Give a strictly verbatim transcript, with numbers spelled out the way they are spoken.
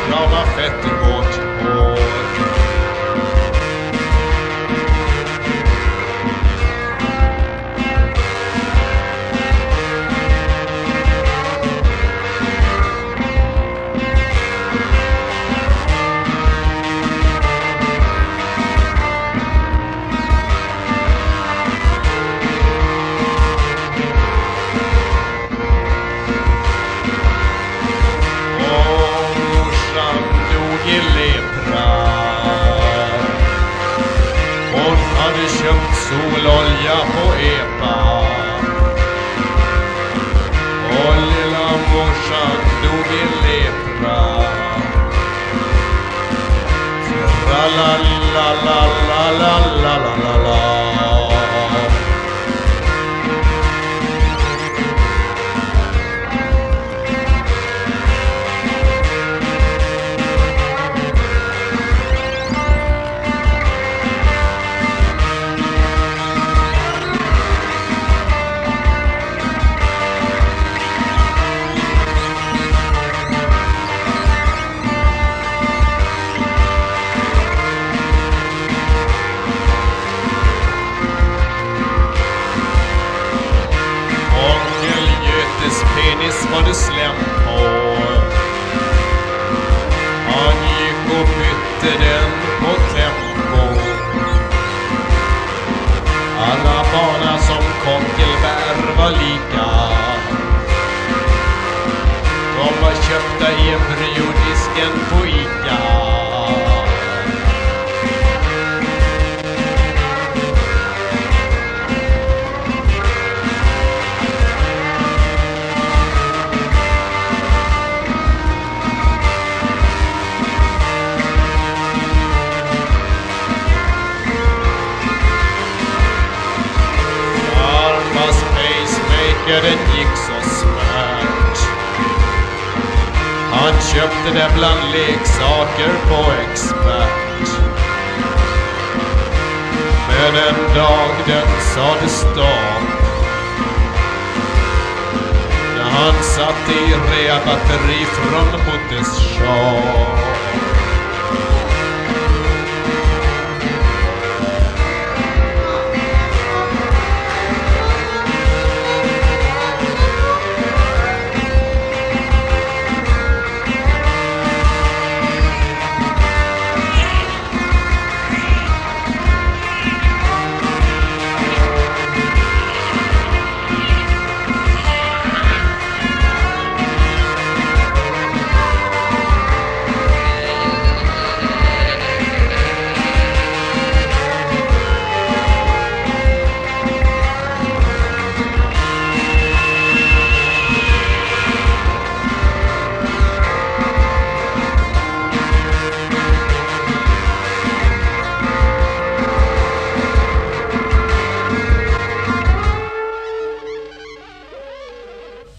krama fett i vårt hår. Köpt sololja på Epa. Och lilla morsan dog i lepra. Tralalalalalalala. Penis var det slem på. Han gick och bytte den på tempo. Alla barna som konkelbär var lika. De var köpta i embryodisken på Ica. Den gick så smärt. Han köpte det bland leksaker på expert. Men en dag den sade stopp. När han satt i reabatteri från Mottes shop.